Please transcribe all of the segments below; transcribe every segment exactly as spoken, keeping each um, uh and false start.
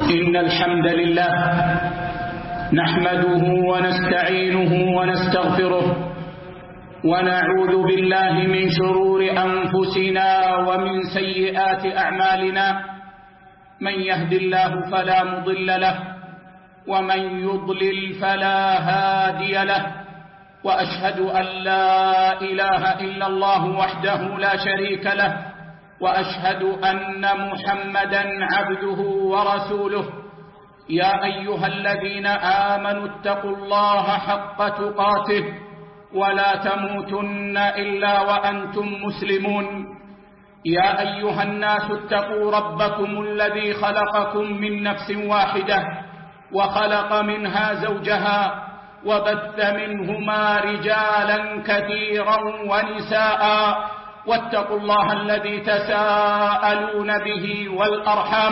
إن الحمد لله نحمده ونستعينه ونستغفره ونعوذ بالله من شرور أنفسنا ومن سيئات أعمالنا. من يهد الله فلا مضل له ومن يضلل فلا هادي له، وأشهد أن لا إله إلا الله وحده لا شريك له، وأشهد أن محمدا عبده ورسوله. يا أيها الذين آمنوا اتقوا الله حق تقاته ولا تموتن إلا وأنتم مسلمون. يا أيها الناس اتقوا ربكم الذي خلقكم من نفس واحدة وخلق منها زوجها وبث منهما رجالا كثيرا ونساء، واتقوا الله الذي تساءلون به والأرحام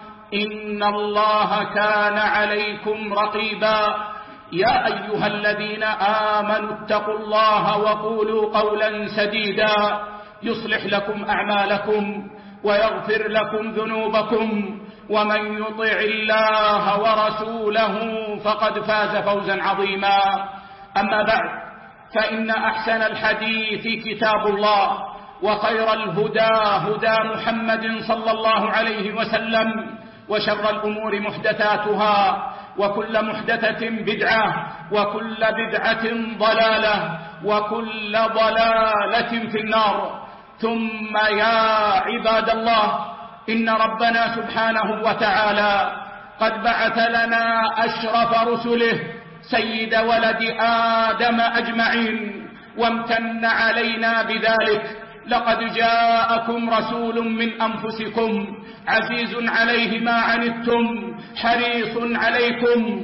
إن الله كان عليكم رقيبا. يا أيها الذين آمنوا اتقوا الله وقولوا قولا سديدا يصلح لكم أعمالكم ويغفر لكم ذنوبكم، ومن يطع الله ورسوله فقد فاز فوزا عظيما. أما بعد، فإن أحسن الحديث كتاب الله، وخير الهدى هدى محمد صلى الله عليه وسلم، وشر الأمور محدثاتها، وكل محدثة بدعة، وكل بدعة ضلالة، وكل ضلالة في النار. ثم يا عباد الله، إن ربنا سبحانه وتعالى قد بعث لنا أشرف رسله سيد ولد آدم أجمعين، وامتن علينا بذلك. لقد جاءكم رسول من أنفسكم عزيز عليه ما عنتم حريص عليكم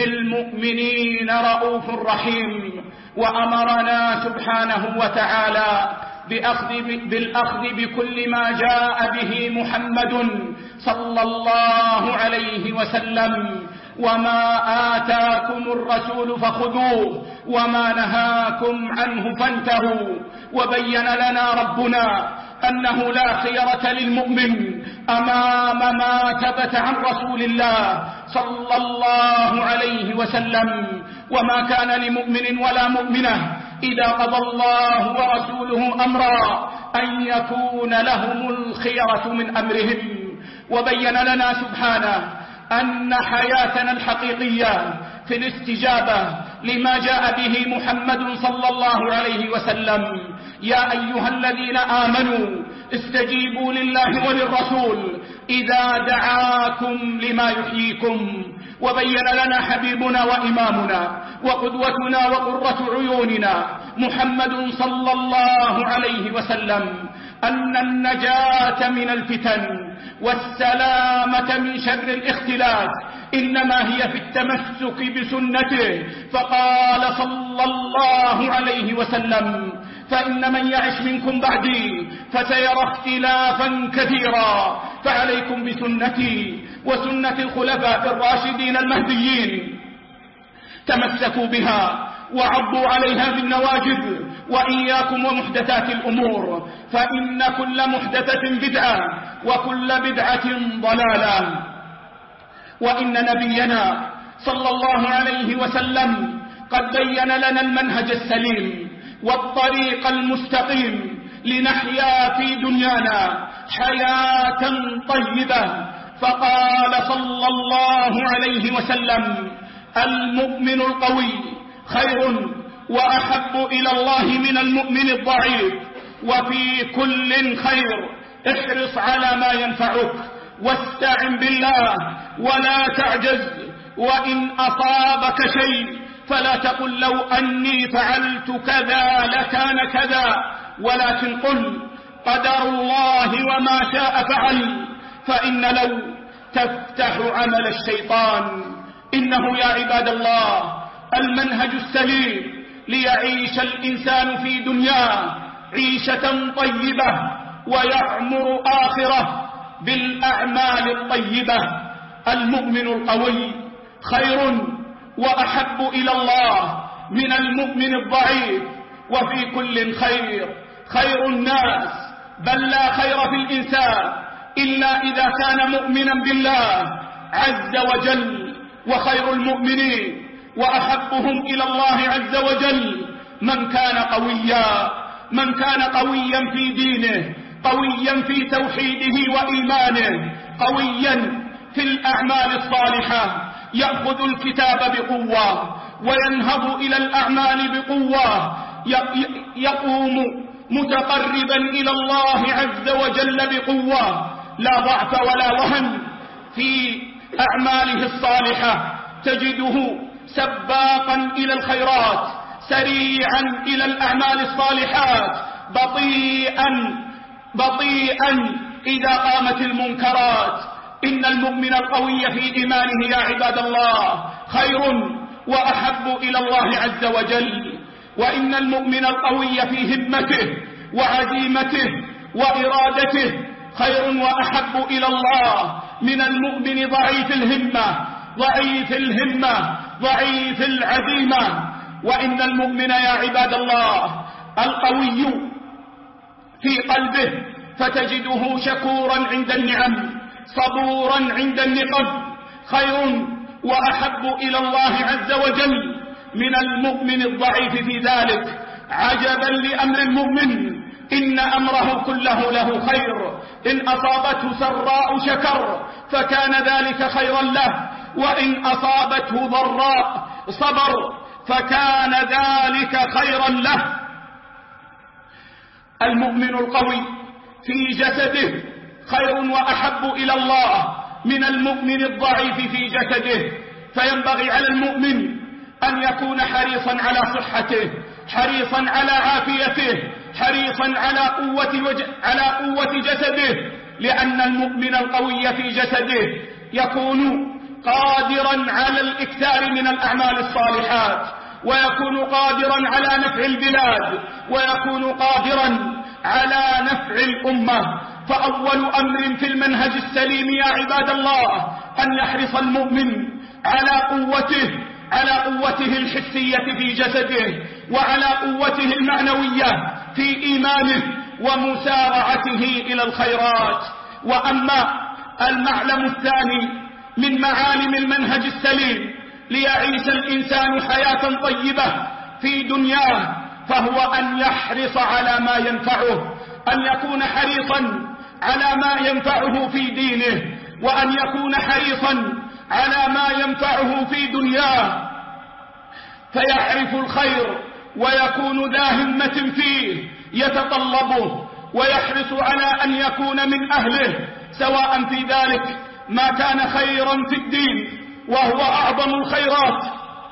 بالمؤمنين رؤوف رحيم. وأمرنا سبحانه وتعالى بأخذ بالأخذ بكل ما جاء به محمد صلى الله عليه وسلم، وما آتاكم الرسول فخذوه وما نهاكم عنه فانتهوا. وبين لنا ربنا أنه لا خيرة للمؤمن أمام ما ثبت عن رسول الله صلى الله عليه وسلم، وما كان لمؤمن ولا مؤمنة إذا قضى الله ورسوله أمرا أن يكون لهم الخيرة من أمرهم. وبين لنا سبحانه أن حياتنا الحقيقية في الاستجابة لما جاء به محمد صلى الله عليه وسلم. يا أيها الذين آمنوا استجيبوا لله وللرسول إذا دعاكم لما يحييكم. وبين لنا حبيبنا وإمامنا وقدوتنا وقرة عيوننا محمد صلى الله عليه وسلم أن النجاة من الفتن والسلامة من شر الاختلاف إنما هي في التمسك بسنته. فقال صلى الله عليه وسلم: فإن من يعش منكم بعدي فسيرى اختلافا كثيرا، فعليكم بسنتي وسنة الخلفاء الراشدين المهديين، تمسكوا بها وعضوا عليها بالنواجذ، وإياكم ومحدثات الأمور، فإن كل محدثة بدعة وكل بدعة ضلالة. وإن نبينا صلى الله عليه وسلم قد بين لنا المنهج السليم والطريق المستقيم لنحيا في دنيانا حياة طيبة. فقال صلى الله عليه وسلم: المؤمن القوي خير وأحب إلى الله من المؤمن الضعيف، وفي كل خير. احرص على ما ينفعك واستعن بالله ولا تعجز، وإن أصابك شيء فلا تقل لو أني فعلت كذا لكان كذا، ولكن قل قدر الله وما شاء فعل، فإن لو تفتح عمل الشيطان. إنه يا عباد الله المنهج السليم ليعيش الإنسان في دنياه عيشة طيبة ويعمر آخرة بالأعمال الطيبة. المؤمن القوي خير وأحب إلى الله من المؤمن الضعيف، وفي كل خير. خير الناس بل لا خير في الإنسان إلا إذا كان مؤمنا بالله عز وجل. وخير المؤمنين وأحبهم إلى الله عز وجل من كان قويا، من كان قويا في دينه، قويا في توحيده وإيمانه، قويا في الأعمال الصالحة، يأخذ الكتاب بقوة وينهض إلى الأعمال بقوة، يقوم متقربا إلى الله عز وجل بقوة، لا ضعف ولا وهن في أعماله الصالحة، تجده سباقا إلى الخيرات، سريعا إلى الأعمال الصالحات، بطيئا بطيئا إذا قامت المنكرات. إن المؤمن القوي في إيمانه يا عباد الله خير وأحب إلى الله عز وجل. وإن المؤمن القوي في همته وعزيمته وإرادته خير وأحب إلى الله من المؤمن ضعيف الهمة ضعيف الهمة ضعيف العزيمة. وإن المؤمن يا عباد الله القوي في قلبه فتجده شكورا عند النعم، صبورا عند النقم، خير وأحب إلى الله عز وجل من المؤمن الضعيف في ذلك. عجبا لأمر المؤمن، إن أمره كله له خير، إن أصابته سراء شكر فكان ذلك خيرا له، وإن أصابته ضراء صبر فكان ذلك خيرا له. المؤمن القوي في جسده خير وأحب إلى الله من المؤمن الضعيف في جسده. فينبغي على المؤمن أن يكون حريصا على صحته، حريصا على عافيته، حريصا على قوة, وج... على قوة جسده، لأن المؤمن القوي في جسده يكون قادرا على الإكثار من الأعمال الصالحات، ويكون قادرا على نفع البلاد، ويكون قادرا على نفع الأمة. فأول أمر في المنهج السليم يا عباد الله أن يحرص المؤمن على قوته على قوته الحسية في جسده، وعلى قوته المعنوية في إيمانه ومسارعته إلى الخيرات. وأما المعلم الثاني من معالم المنهج السليم ليعيش الإنسان حياة طيبة في دنياه فهو أن يحرص على ما ينفعه، أن يكون حريصا على ما ينفعه في دينه، وأن يكون حريصا على ما ينفعه في دنياه، فيعرف الخير ويكون ذا همة فيه يتطلبه، ويحرص على أن يكون من أهله، سواء في ذلك ما كان خيرا في الدين وهو أعظم الخيرات،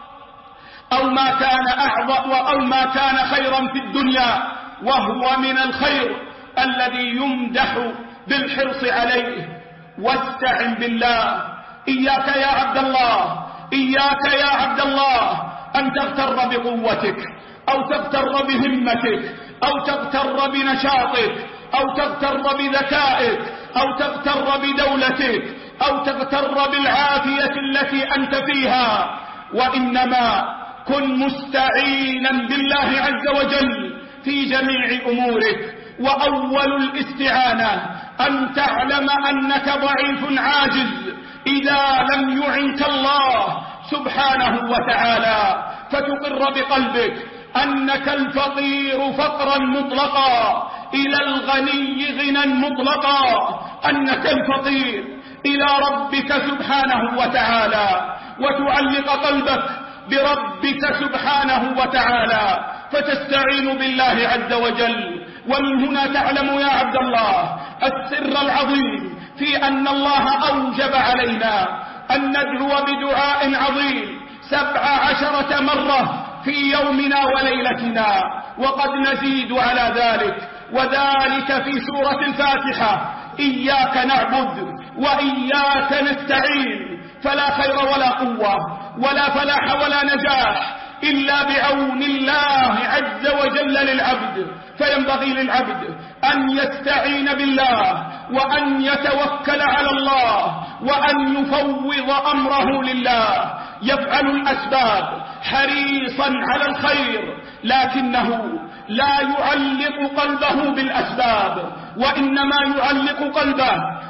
أو ما كان أعظم أو ما كان خيرا في الدنيا وهو من الخير الذي يمدح بالحرص عليه. واستعن بالله. إياك يا عبد الله إياك يا عبد الله أن تغتر بقوتك، أو تغتر بهمتك، أو تغتر بنشاطك، أو تغتر بذكائك، أو تغتر بدولتك، أو تغتر بالعافية التي أنت فيها. وإنما كن مستعينا بالله عز وجل في جميع أمورك. وأول الاستعانة أن تعلم أنك ضعيف عاجز إذا لم يعنك الله سبحانه وتعالى، فتقر بقلبك أنك الفقير فقرا مطلقا إلى الغني غنى مطلقا، أنك الفقير إلى ربك سبحانه وتعالى، وتعلق قلبك بربك سبحانه وتعالى، فتستعين بالله عز وجل. ومن هنا تعلم يا عبد الله السر العظيم في أن الله أوجب علينا أن ندعو بدعاء عظيم سبع عشرة مرة في يومنا وليلتنا، وقد نزيد على ذلك، وذلك في سورة الفاتحة: إياك نعبد وإياك نستعين، فلا خير ولا قوة ولا فلاح ولا نجاح إلا بعون الله عز وجل للعبد. فينبغي للعبد أن يستعين بالله، وأن يتوكل على الله، وأن يفوض أمره لله، يفعل الأسباب حريصا على الخير، لكنه لا يعلق قلبه بالأسباب، وإنما يعلق قلبه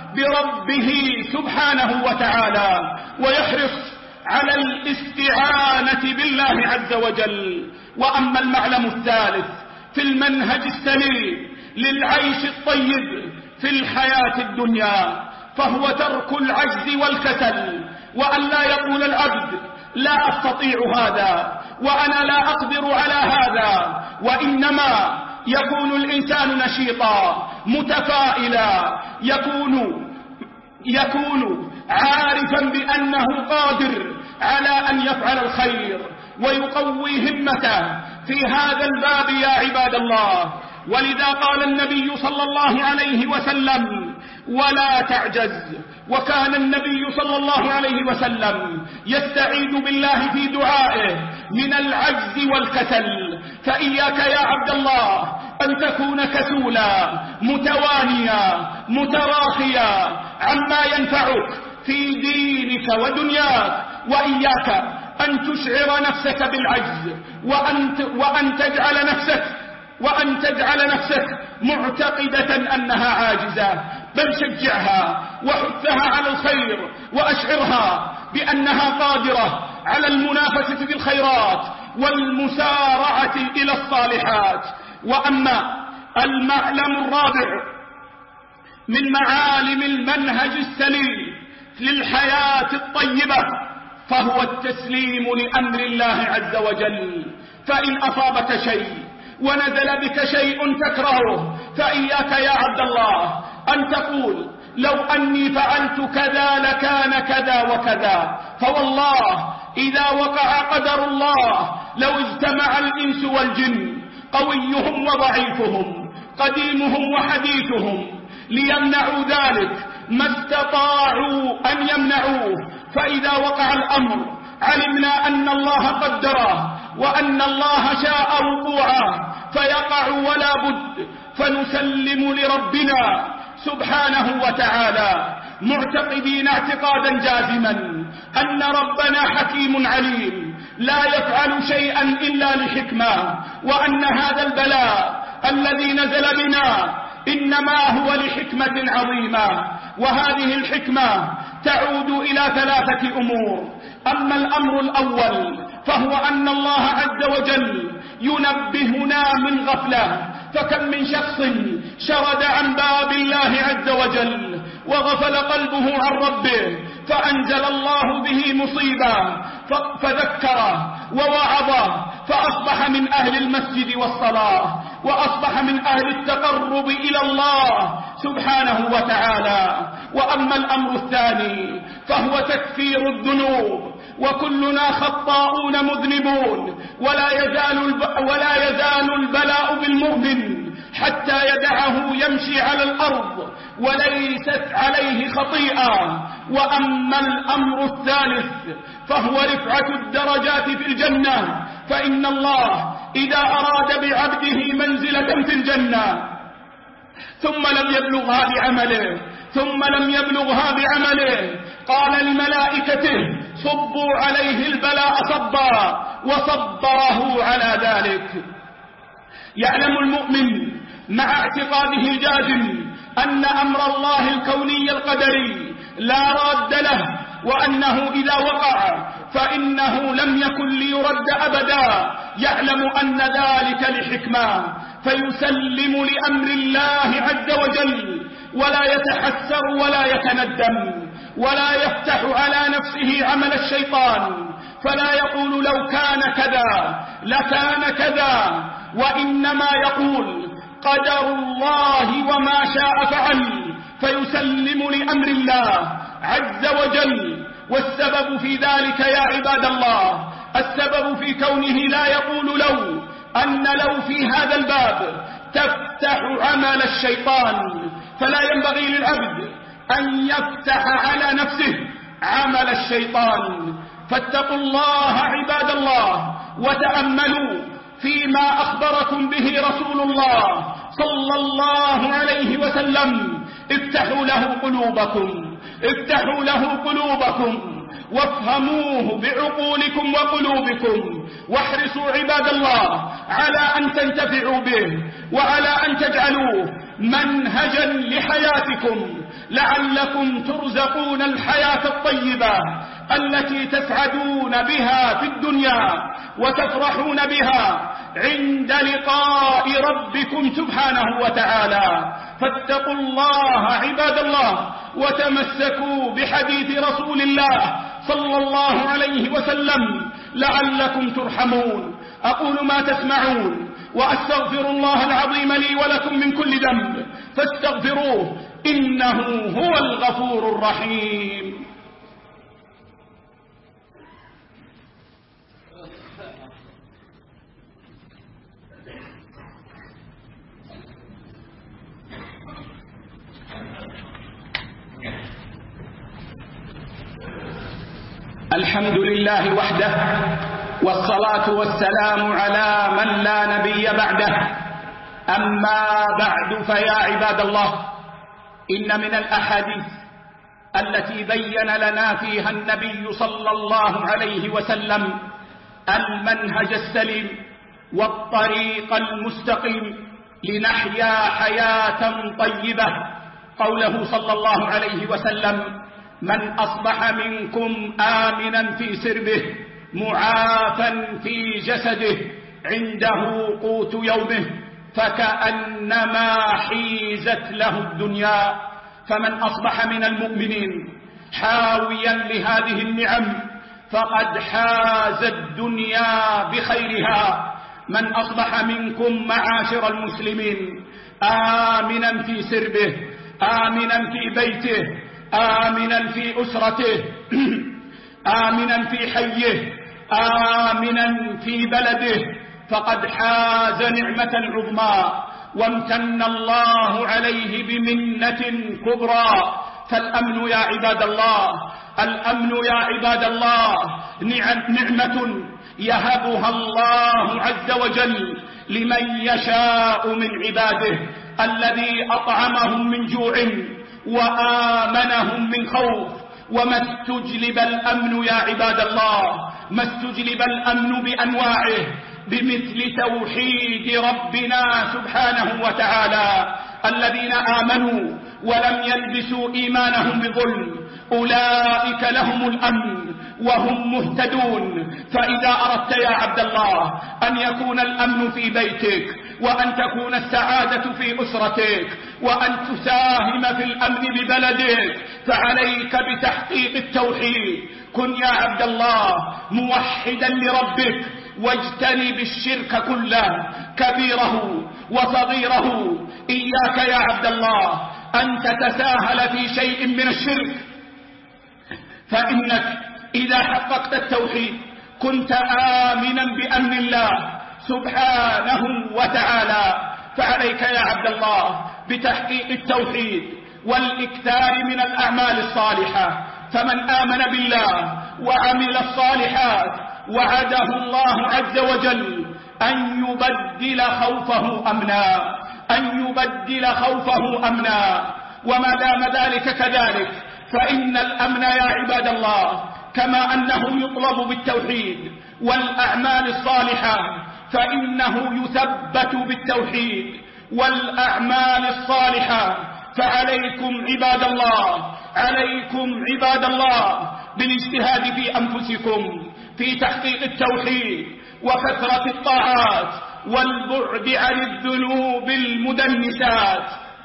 بربه سبحانه وتعالى، ويحرص على الاستعانة بالله عز وجل. وأما المعلم الثالث في المنهج السليم للعيش الطيب في الحياة الدنيا فهو ترك العجز والكسل، وأن لا يقول العبد لا أستطيع هذا وأنا لا أقدر على هذا، وإنما يكون الإنسان نشيطا متفائلا، يكون يكون عارفا بأنه قادر على أن يفعل الخير ويقوي همته في هذا الباب يا عباد الله. ولذا قال النبي صلى الله عليه وسلم: ولا تعجز. وكان النبي صلى الله عليه وسلم يستعيذ بالله في دعائه من العجز والكسل. فإياك يا عبد الله أن تكون كسولا متوانيا متراخيا عما ينفعك في دينك ودنياك، وإياك أن تشعر نفسك بالعجز وأن وأن تجعل نفسك وأن تجعل نفسك معتقدة أنها عاجزة، بل شجعها وحثها على الخير وأشعرها بأنها قادرة على المنافسة في الخيرات والمسارعة إلى الصالحات. وأما المعلم الرابع من معالم المنهج السليم للحياة الطيبة فهو التسليم لأمر الله عز وجل. فإن أصابك شيء ونزل بك شيء تكرهه فإياك يا عبد الله أن تقول لو أني فعلت كذا لكان كذا وكذا، فوالله إذا وقع قدر الله لو اجتمع الإنس والجن قويهم وضعيفهم قديمهم وحديثهم ليمنعوا ذلك ما استطاعوا أن يمنعوه، فإذا وقع الأمر علمنا أن الله قدره وأن الله شاء وقوعه فيقع ولا بد، فنسلم لربنا سبحانه وتعالى معتقدين اعتقادا جازما أن ربنا حكيم عليم لا يفعل شيئا إلا لحكمة، وأن هذا البلاء الذي نزل بنا إنما هو لحكمة عظيمة، وهذه الحكمة تعود إلى ثلاثة أمور. أما الأمر الأول فهو أن الله عز وجل ينبهنا من غفلة، فكم من شخص شرد عن باب الله عز وجل وغفل قلبه عن ربه فأنزل الله به مصيبة فذكره ووعظه فأصبح من أهل المسجد والصلاة وأصبح من أهل التقرب إلى الله سبحانه وتعالى. وأما الأمر الثاني فهو تكفير الذنوب، وكلنا خطاؤون مذنبون، ولا يزال ولا يزال البلاء بالمؤمن حتى يدعه يمشي على الأرض وليست عليه خطيئة. وأما الأمر الثالث فهو رفعة الدرجات في الجنة، فإن الله إذا أراد بعبده منزلة في الجنة ثم لم يبلغها بعمله ثم لم يبلغها بعمله قال لملائكته صبوا عليه البلاء صبا وصبره على ذلك. يعلم المؤمن مع اعتقاده الجازم أن أمر الله الكوني القدري لا راد له، وأنه إذا وقع فإنه لم يكن ليرد أبدا، يعلم أن ذلك لحكمة فيسلم لأمر الله عز وجل ولا يتحسر ولا يتندم ولا يفتح على نفسه عمل الشيطان، فلا يقول لو كان كذا لكان كذا، وإنما يقول قدر الله وما شاء فعل، فيسلم لأمر الله عز وجل. والسبب في ذلك يا عباد الله، السبب في كونه لا يقول لو، أن لو في هذا الباب تفتح عمل الشيطان، فلا ينبغي للعبد أن يفتح على نفسه عمل الشيطان. فاتقوا الله عباد الله وتأملوا فيما أخبركم به رسول الله صلى الله عليه وسلم. افتحوا له قلوبكم افتحوا له قلوبكم وافهموه بعقولكم وقلوبكم، واحرصوا عباد الله على أن تنتفعوا به وعلى أن تجعلوه منهجا لحياتكم لعلكم ترزقون الحياة الطيبة التي تسعدون بها في الدنيا وتفرحون بها عند لقاء ربكم سبحانه وتعالى. فاتقوا الله عباد الله وتمسكوا بحديث رسول الله صلى الله عليه وسلم لعلكم ترحمون. أقول ما تسمعون وأستغفر الله العظيم لي ولكم من كل ذنب فاستغفروه إنه هو الغفور الرحيم. الحمد لله وحده والصلاة والسلام على من لا نبي بعده. أما بعد فيا عباد الله، إن من الأحاديث التي بين لنا فيها النبي صلى الله عليه وسلم المنهج السليم والطريق المستقيم لنحيا حياة طيبة قوله صلى الله عليه وسلم: من أصبح منكم آمنا في سربه معافا في جسده عنده قوت يومه فكأنما حيزت له الدنيا. فمن أصبح من المؤمنين حاويا لهذه النعم فقد حاز الدنيا بخيرها. من أصبح منكم معاشر المسلمين آمنا في سربه، آمنا في بيته، آمنا في أسرته، آمنا في حيه، آمنا في بلده، فقد حاز نعمة عظمى وامتن الله عليه بمنة كبرى. فالأمن يا عباد الله، الأمن يا عباد الله نعمة يهبها الله عز وجل لمن يشاء من عباده، الذي أطعمهم من جوع وآمنهم من خوف. وما استجلب الأمن يا عباد الله، ما استجلب الأمن بأنواعه بمثل توحيد ربنا سبحانه وتعالى. الذين آمنوا ولم يلبسوا إيمانهم بظلم أولئك لهم الأمن وهم مهتدون. فإذا أردت يا عبد الله أن يكون الأمن في بيتك، وأن تكون السعادة في أسرتك، وأن تساهم في الأمن ببلدك، فعليك بتحقيق التوحيد. كن يا عبد الله موحدا لربك، واجتنب الشرك كله كبيره وصغيره. إياك يا عبد الله أن تتساهل في شيء من الشرك، فإنك إذا حققت التوحيد كنت آمنا بأمن الله سبحانه وتعالى. فعليك يا عبد الله بتحقيق التوحيد والإكثار من الأعمال الصالحة. فمن آمن بالله وعمل الصالحات وعده الله عز وجل أن يبدل خوفه أمنا، أن يبدل خوفه أمنا. وما دام ذلك كذلك فإن الأمن يا عباد الله كما أنه يطلب بالتوحيد والأعمال الصالحة، فإنه يثبت بالتوحيد والأعمال الصالحة. فعليكم عباد الله، عليكم عباد الله بالاجتهاد في أنفسكم في تحقيق التوحيد وكثرة الطاعات والبعد عن الذنوب المدنسات.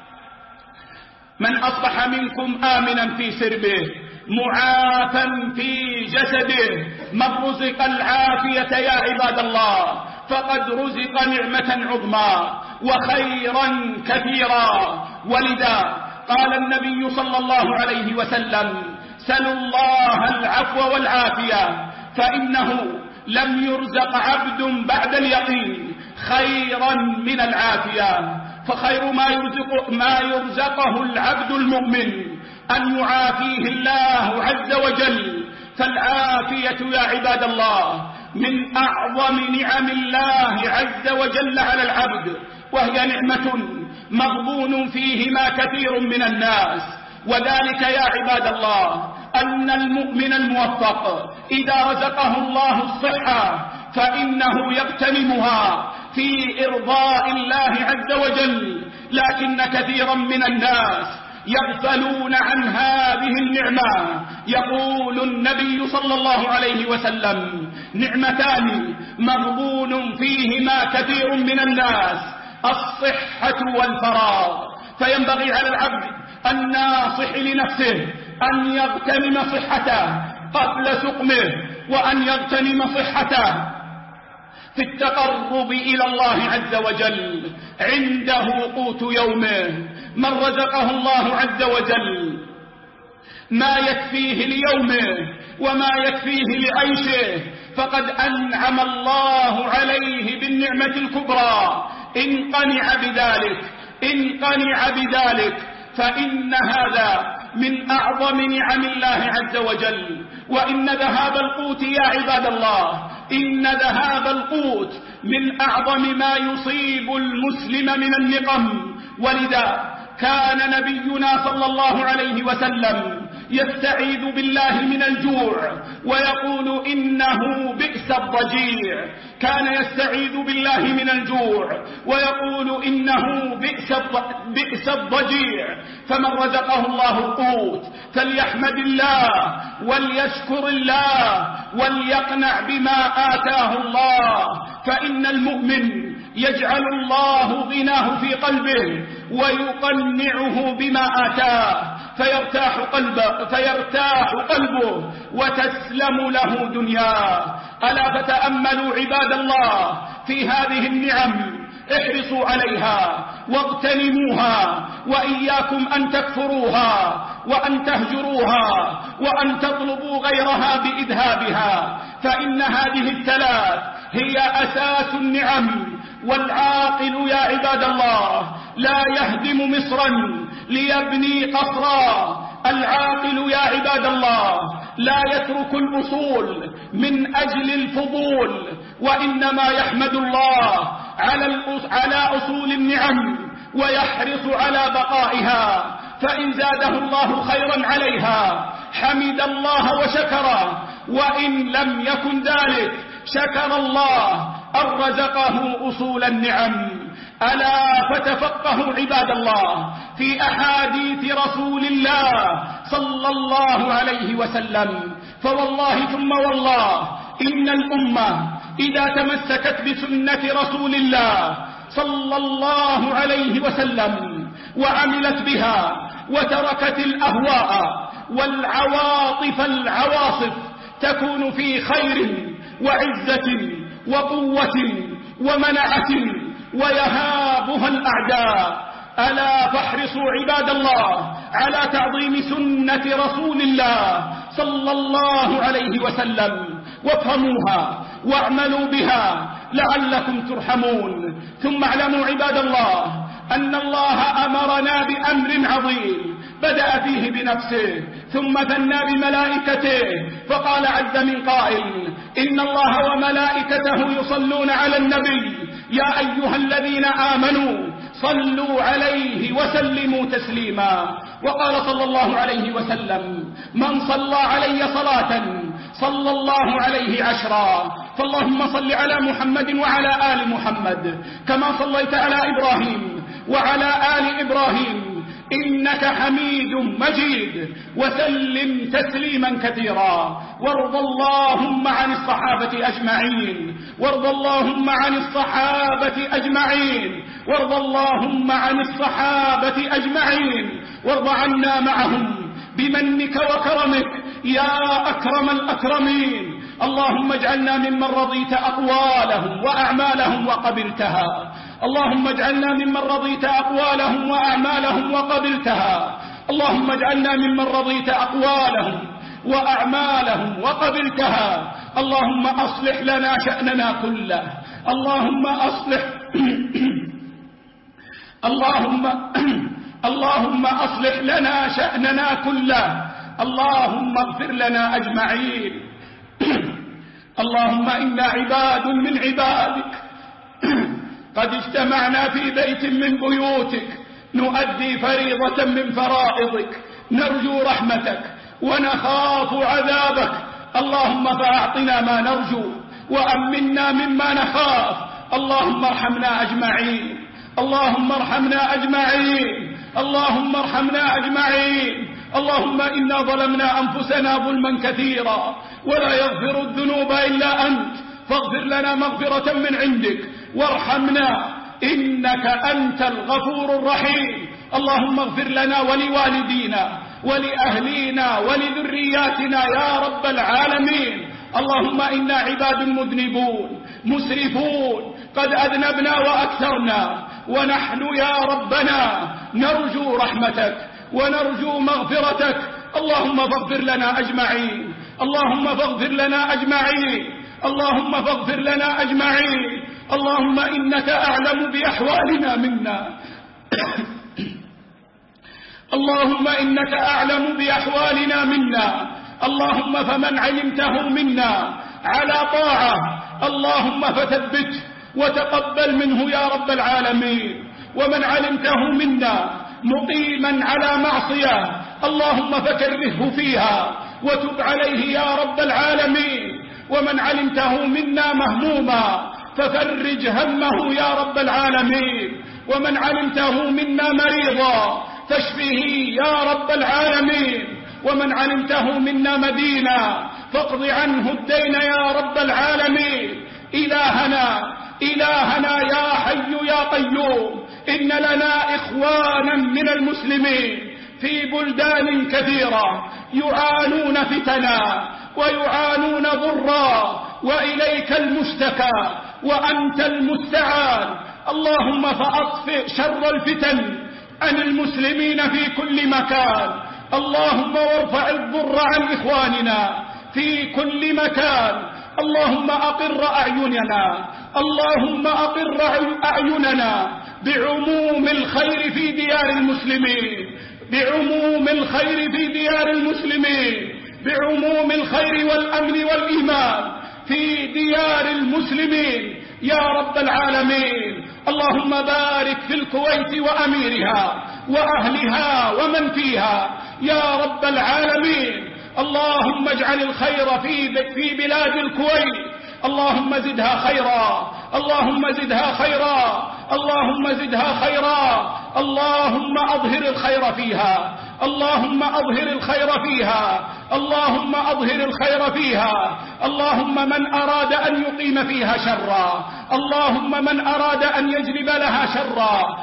من أصبح منكم آمنا في سربه معافا في جسده. من رزق العافية يا عباد الله فقد رزق نعمة عظمى وخيرا كثيرا. ولذا قال النبي صلى الله عليه وسلم: سلوا الله العفو والعافية، فإنه لم يرزق عبد بعد اليقين خيرا من العافية. فخير ما يرزق ما يرزقه العبد المؤمن أن يعافيه الله عز وجل. فالعافية يا عباد الله من أعظم نعم الله عز وجل على العبد، وهي نعمة مغبون فيهما كثير من الناس. وذلك يا عباد الله أن المؤمن الموفق إذا رزقه الله الصحة فإنه يغتنمها في إرضاء الله عز وجل، لكن كثيرا من الناس يغفلون عن هذه النعمة. يقول النبي صلى الله عليه وسلم: نعمتان مغبون فيهما كثير من الناس، الصحة والفراغ. فينبغي على العبد الناصح لنفسه أن يغتنم صحته قبل سقمه، وأن يغتنم صحته في التقرب إلى الله عز وجل. عنده قوت يومه. من رزقه الله عز وجل ما يكفيه ليومه وما يكفيه لعيشه فقد أنعم الله عليه بالنعمة الكبرى. إن قنع بذلك إن قنع بذلك فإن هذا من أعظم نعم الله عز وجل. وإن ذهاب القوت يا عباد الله، إن ذهاب القوت من أعظم ما يصيب المسلم من النقم. ولذا كان نبينا صلى الله عليه وسلم يستعيذ بالله من الجوع ويقول: إنه بئس الضجيع. كان يستعيذ بالله من الجوع ويقول: إنه بئس بئس الضجيع. فمن رزقه الله القوت فليحمد الله وليشكر الله وليقنع بما آتاه الله. فإن المؤمن يجعل الله غناه في قلبه ويقنعه بما آتاه، فيرتاح قلبه, فيرتاح قلبه وتسلم له دنياه. ألا فتأملوا عباد الله في هذه النعم، احرصوا عليها واغتنموها، وإياكم أن تكفروها وأن تهجروها وأن تطلبوا غيرها بإذهابها، فإن هذه الثلاث هي أساس النعم. والعاقل يا عباد الله لا يهدم مصرا ليبني قصرا. العاقل يا عباد الله لا يترك الأصول من أجل الفضول، وإنما يحمد الله على أصول النعم ويحرص على بقائها. فإن زاده الله خيرا عليها حمد الله وشكره، وإن لم يكن ذلك شكر الله أن رزقه أصول النعم. ألا فتفقهوا عباد الله في أحاديث رسول الله صلى الله عليه وسلم، فوالله ثم والله إن الأمة إذا تمسكت بسنة رسول الله صلى الله عليه وسلم وعملت بها وتركت الأهواء والعواطف العواصف تكون في خير وعزة وقوة ومنعة ويهابها الأعداء. ألا فاحرصوا عباد الله على تعظيم سنة رسول الله صلى الله عليه وسلم وافهموها واعملوا بها لعلكم ترحمون. ثم اعلموا عباد الله أن الله أمرنا بأمر عظيم بدأ فيه بنفسه ثم ثنى بملائكته، فقال عز من قائل: إن الله وملائكته يصلون على النبي يا أيها الذين آمنوا صلوا عليه وسلموا تسليما. وقال صلى الله عليه وسلم: من صلى علي صلاة صلى الله عليه عشرا. فاللهم صل على محمد وعلى آل محمد كما صليت على إبراهيم وعلى آل إبراهيم إنك حميد مجيد، وسلم تسليما كثيرا. وارض اللهم عن الصحابة أجمعين وارض اللهم عن الصحابة أجمعين وارض اللهم عن الصحابة أجمعين وارض عنا معهم بمنك وكرمك يا أكرم الأكرمين. اللهم اجعلنا ممن رضيت أقوالهم وأعمالهم وقبلتها. اللهم اجعلنا ممن رضيت أقوالهم وأعمالهم وقبلتها. اللهم اجعلنا ممن رضيت أقوالهم وأعمالهم وقبلتها. اللهم أصلح لنا شأننا كله. اللهم أصلح اللهم اللهم أصلح لنا شأننا كله. اللهم اغفر لنا أجمعين. اللهم إنا عباد من عبادك قد اجتمعنا في بيت من بيوتك نؤدي فريضة من فرائضك، نرجو رحمتك ونخاف عذابك. اللهم فأعطنا ما نرجو وأمنا مما نخاف. اللهم ارحمنا أجمعين. اللهم ارحمنا أجمعين اللهم ارحمنا أجمعين اللهم إنا ظلمنا أنفسنا ظلما كثيرا ولا يغفر الذنوب إلا أنت فاغفر لنا مغفرة من عندك وارحمنا إنك أنت الغفور الرحيم. اللهم اغفر لنا ولوالدينا ولأهلينا ولذرياتنا يا رب العالمين. اللهم إنا عباد مذنبون مسرفون قد أذنبنا وأكثرنا ونحن يا ربنا نرجو رحمتك ونرجو مغفرتك. اللهم فاغفر لنا أجمعين اللهم فاغفر لنا أجمعين اللهم فاغفر لنا أجمعين. اللهم إنك أعلم بأحوالنا منا اللهم إنك أعلم بأحوالنا منا. اللهم فمن علمته منا على طاعة اللهم فثبته وتقبل منه يا رب العالمين، ومن علمته منا مقيما على معصية اللهم فكرهه فيها وتب عليه يا رب العالمين، ومن علمته منا مهموما ففرج همه يا رب العالمين، ومن علمته منا مريضا فاشفه يا رب العالمين، ومن علمته منا مدينا فاقض عنه الدين يا رب العالمين. إلهنا إلهنا يا حي يا قيوم إن لنا إخوانا من المسلمين في بلدان كثيرة يعانون فتنا ويعانون ضرا وإليك المشتكى وأنت المستعان. اللهم فأطفئ شر الفتن عن المسلمين في كل مكان. اللهم وارفع الضر عن إخواننا في كل مكان. اللهم أقر أعيننا اللهم أقر أعيننا بعموم الخير في ديار المسلمين بعموم الخير في ديار المسلمين بعموم الخير والأمن والإيمان في ديار المسلمين يا رب العالمين. اللهم بارك في الكويت وأميرها وأهلها ومن فيها يا رب العالمين. اللهم اجعل الخير في في بلاد الكويت. اللهم زدها خيرا اللهم زدها خيرا اللهم زدها خيرا. اللهم أظهر الخير فيها اللهم أظهر الخير فيها اللهم أظهر الخير فيها. اللهم من أراد أن يقيم فيها شرا اللهم من أراد أن يجلب لها شرا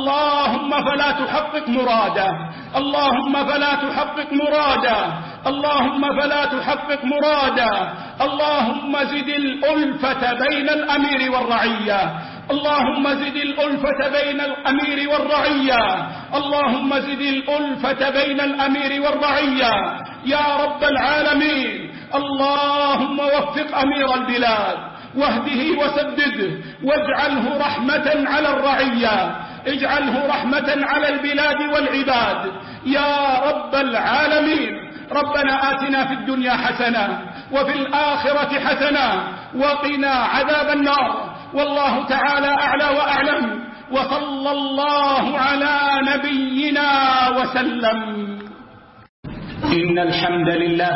اللهم فلا تحقق مراده اللهم فلا تحقق مراده اللهم فلا تحقق مراده. اللهم زد الألفة بين الأمير والرعية اللهم زد الألفة بين الأمير والرعية اللهم زد الألفة بين الأمير والرعية يا رب العالمين. اللهم وفق أمير البلاد واهده وسدده واجعله رحمة على الرعية اجعله رحمة على البلاد والعباد يا رب العالمين. ربنا آتنا في الدنيا حسنة وفي الآخرة حسنة وقنا عذاب النار. والله تعالى أعلى وأعلم وصلى الله على نبينا وسلم. إن الحمد لله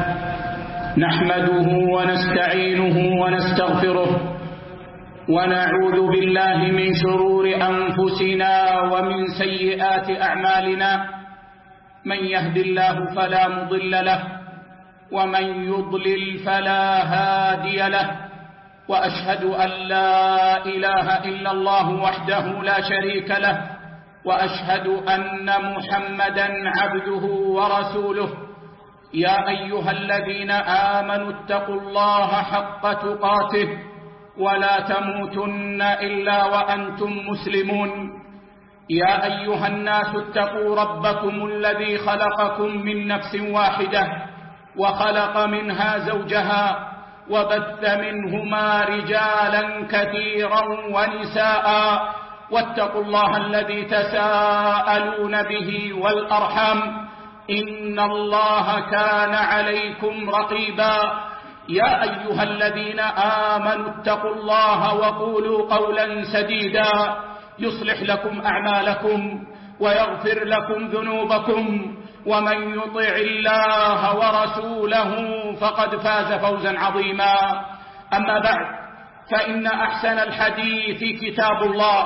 نحمده ونستعينه ونستغفره ونعوذ بالله من شرور أنفسنا ومن سيئات أعمالنا. من يهد الله فلا مضل له ومن يضلل فلا هادي له، وأشهد أن لا إله إلا الله وحده لا شريك له، وأشهد أن محمدا عبده ورسوله. يا أيها الذين آمنوا اتقوا الله حق تقاته ولا تموتن إلا وأنتم مسلمون. يا أيها الناس اتقوا ربكم الذي خلقكم من نفس واحدة وخلق منها زوجها وبث منهما رجالا كثيرا ونساء، واتقوا الله الذي تساءلون به والأرحام إن الله كان عليكم رقيبا. يا أيها الذين آمنوا اتقوا الله وقولوا قولا سديدا يصلح لكم أعمالكم ويغفر لكم ذنوبكم، ومن يطع الله ورسوله فقد فاز فوزا عظيما. أما بعد، فإن أحسن الحديث كتاب الله،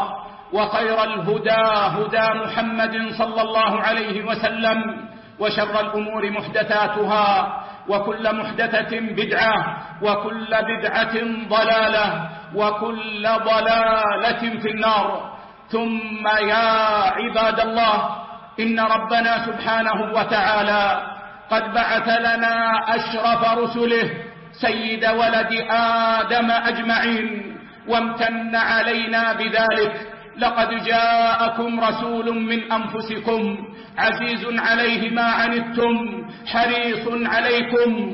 وخير الهدى هدى محمد صلى الله عليه وسلم، وشر الأمور محدثاتها، وكل محدثة بدعة، وكل بدعة ضلالة، وكل ضلالة في النار. ثم يا عباد الله، إن ربنا سبحانه وتعالى قد بعث لنا أشرف رسله سيد ولد آدم أجمعين، وامتن علينا بذلك. لقد جاءكم رسول من أنفسكم عزيز عليه ما عنتم حريص عليكم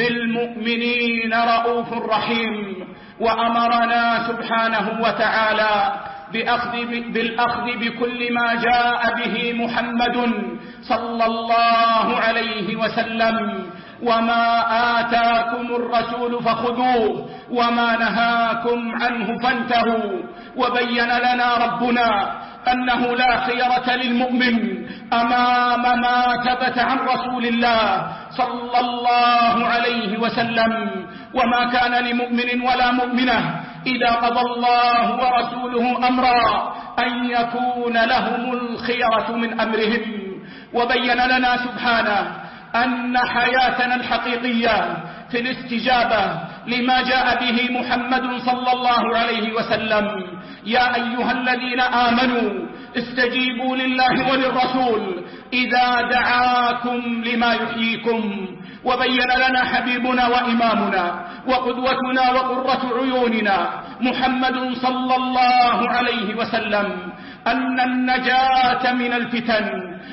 بالمؤمنين رؤوف رحيم. وأمرنا سبحانه وتعالى بأخذ بالأخذ بكل ما جاء به محمد صلى الله عليه وسلم، وما آتاكم الرسول فخذوه وما نهاكم عنه فانتهوا. وبين لنا ربنا أنه لا خيرة للمؤمن أمام ما ثبت عن رسول الله صلى الله عليه وسلم، وما كان لمؤمن ولا مؤمنة إذا قضى الله ورسوله أمرا أن يكون لهم الخيرة من أمرهم. وبين لنا سبحانه أن حياتنا الحقيقية في الاستجابة لما جاء به محمد صلى الله عليه وسلم. يا أيها الذين آمنوا استجيبوا لله وللرسول إذا دعاكم لما يحييكم. وبين لنا حبيبنا وإمامنا وقدوتنا وقرة عيوننا محمد صلى الله عليه وسلم أن النجاة من الفتن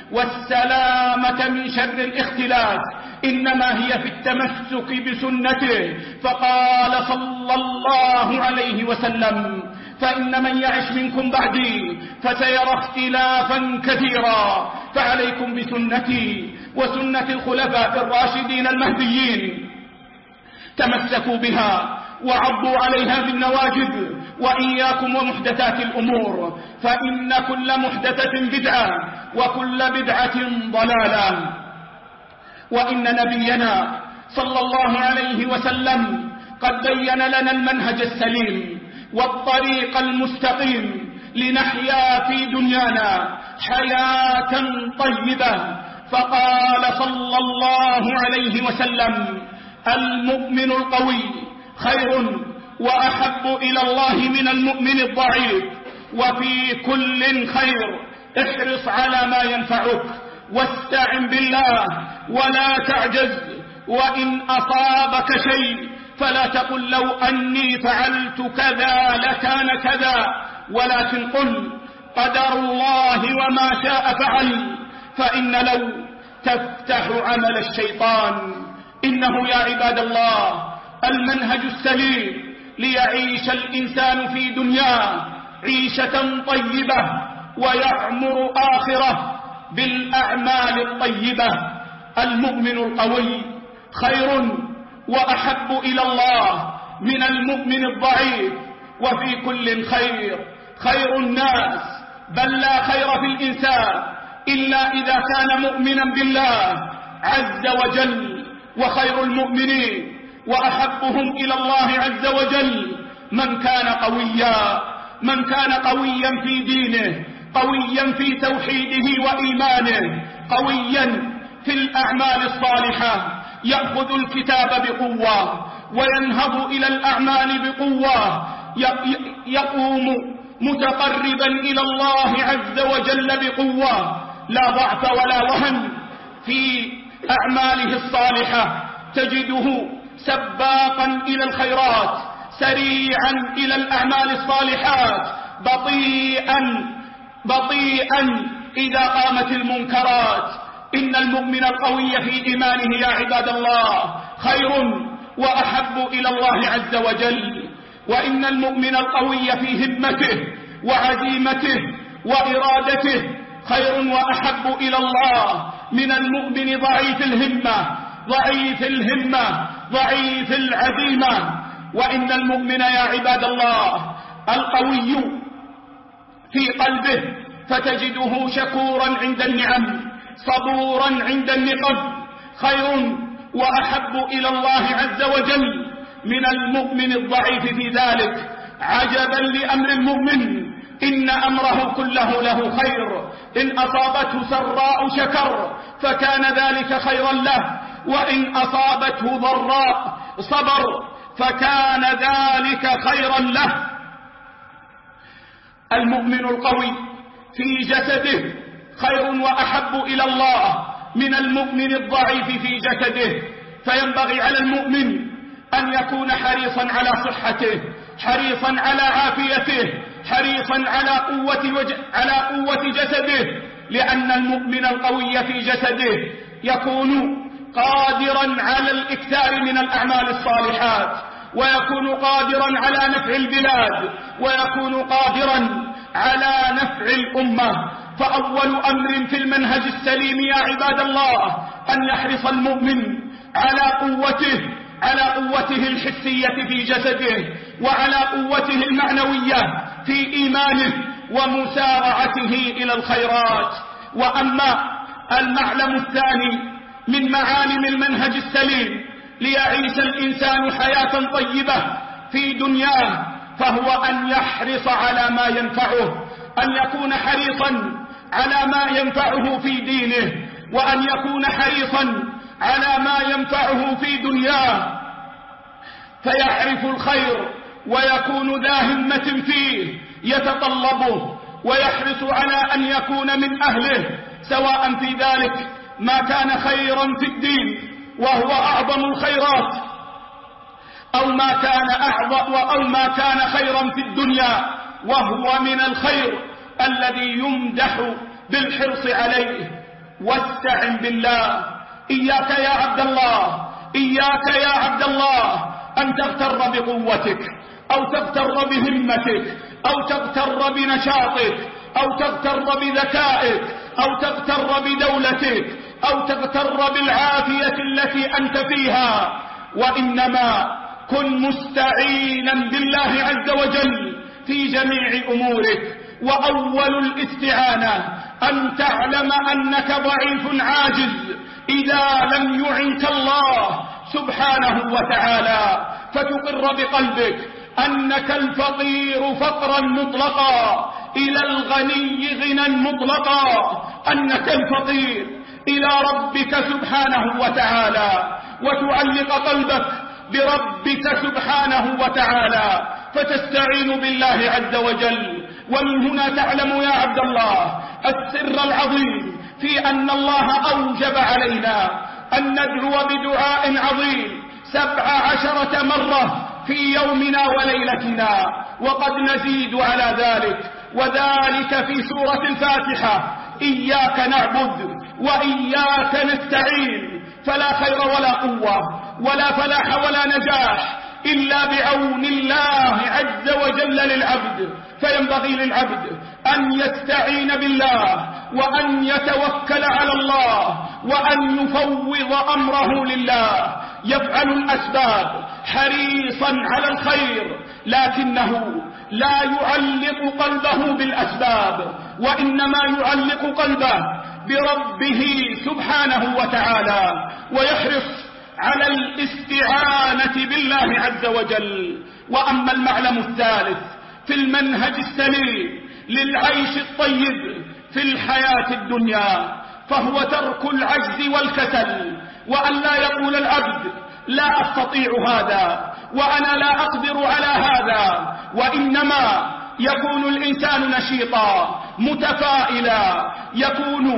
والسلامة من شر الاختلاف إنما هي في التمسك بسنته. فقال صلى الله عليه وسلم: فإن من يعش منكم بعدي فسيرى اختلافا كثيرا، فعليكم بسنتي وسنة الخلفاء الراشدين المهديين، تمسكوا بها وعضوا عليها بالنواجذ، وإياكم ومحدثات الأمور، فإن كل محدثة بدعة وكل بدعة ضلالة. وإن نبينا صلى الله عليه وسلم قد بين لنا المنهج السليم والطريق المستقيم لنحيا في دنيانا حياة طيبة. فقال صلى الله عليه وسلم: المؤمن القوي خير وأحب إلى الله من المؤمن الضعيف، وفي كل خير. احرص على ما ينفعك واستعن بالله ولا تعجز، وإن أصابك شيء فلا تقل لو أني فعلت كذا لكان كذا، ولكن قل قدر الله وما شاء فعل، فإن لو تفتح عمل الشيطان. إنه يا عباد الله المنهج السليم ليعيش الإنسان في دنياه عيشة طيبة ويعمر آخرة بالأعمال الطيبة. المؤمن القوي خير وأحب إلى الله من المؤمن الضعيف، وفي كل خير. خير الناس بل لا خير في الإنسان إلا إذا كان مؤمنا بالله عز وجل. وخير المؤمنين وأحبهم إلى الله عز وجل من كان قويا، من كان قويا في دينه، قويا في توحيده وإيمانه، قويا في الأعمال الصالحة، يأخذ الكتاب بقوة وينهض إلى الأعمال بقوة، يقوم متقربا إلى الله عز وجل بقوة، لا ضعف ولا وهن في أعماله الصالحة. تجده سباقا إلى الخيرات، سريعا إلى الأعمال الصالحات، بطيئا بطيئا إذا قامت المنكرات. إن المؤمن القوي في إيمانه يا عباد الله خير وأحب إلى الله عز وجل. وإن المؤمن القوي في همته وعزيمته وإرادته خير وأحب إلى الله من المؤمن ضعيف الهمة ضعيف الهمة ضعيف العزيمة. وإن المؤمن يا عباد الله القوي في قلبه فتجده شكورا عند النعم، صبورا عند النقم، خير وأحب إلى الله عز وجل من المؤمن الضعيف في ذلك. عجبا لأمر المؤمن، إن أمره كله له خير، إن أصابته سراء شكر فكان ذلك خيرا له، وإن أصابته ضراء صبر فكان ذلك خيرا له. المؤمن القوي في جسده خير وأحب إلى الله من المؤمن الضعيف في جسده، فينبغي على المؤمن أن يكون حريصا على صحته، حريصا على عافيته، حريصا على قوة, وج... على قوة جسده، لأن المؤمن القوي في جسده يكون قادرا على الإكثار من الأعمال الصالحات، ويكون قادرا على نفع البلاد، ويكون قادرا على نفع الأمة. فأول أمر في المنهج السليم يا عباد الله أن يحرص المؤمن على قوته، على قوته الحسية في جسده، وعلى قوته المعنوية في إيمانه ومسارعته إلى الخيرات. وأما المعلم الثاني من معالم المنهج السليم ليعيش الإنسان حياة طيبة في دنياه فهو أن يحرص على ما ينفعه، أن يكون حريصا على ما ينفعه في دينه، وأن يكون حريصا على ما ينفعه في دنياه، فيعرف الخير ويكون ذا همة فيه يتطلبه، ويحرص على أن يكون من أهله، سواء في ذلك ما كان خيرا في الدين وهو أعظم الخيرات، أو ما كان أعظم أو ما كان خيرا في الدنيا وهو من الخير الذي يمدح بالحرص عليه. واستعن بالله. إياك يا عبد الله، إياك يا عبد الله أن تغتر بقوتك، أو تغتر بهمتك، أو تغتر بنشاطك، أو تغتر بذكائك، أو تغتر بدولتك، أو تغتر بالعافية التي أنت فيها، وإنما كن مستعينا بالله عز وجل في جميع أمورك. وأول الاستعانة أن تعلم أنك ضعيف عاجز إذا لم يعنك الله سبحانه وتعالى، فتقر بقلبك أنك الفقير فقرا مطلقا إلى الغني غنى مطلقا، أنك الفقير إلى ربك سبحانه وتعالى، وتعلق قلبك بربك سبحانه وتعالى، فتستعين بالله عز وجل. ومن هنا تعلم يا عبد الله السر العظيم في أن الله أوجب علينا أن ندعو بدعاء عظيم سبع عشرة مرة في يومنا وليلتنا، وقد نزيد على ذلك، وذلك في سورة الفاتحة: إياك نعبد وإياك نستعين، فلا خير ولا قوة ولا فلاح ولا نجاح إلا بعون الله عز وجل للعبد. فينبغي للعبد أن يستعين بالله، وأن يتوكل على الله، وأن يفوض أمره لله، يفعل الأسباب حريصا على الخير، لكنه لا يعلق قلبه بالأسباب، وإنما يعلق قلبه بربه سبحانه وتعالى، ويحرص على الاستعانة بالله عز وجل. وأما المعلم الثالث في المنهج السليم للعيش الطيب في الحياة الدنيا فهو ترك العجز والكسل، وأن لا يقول العبد: لا أستطيع هذا، وأنا لا أقدر على هذا، وإنما يكون الإنسان نشيطا متفائلا، يكون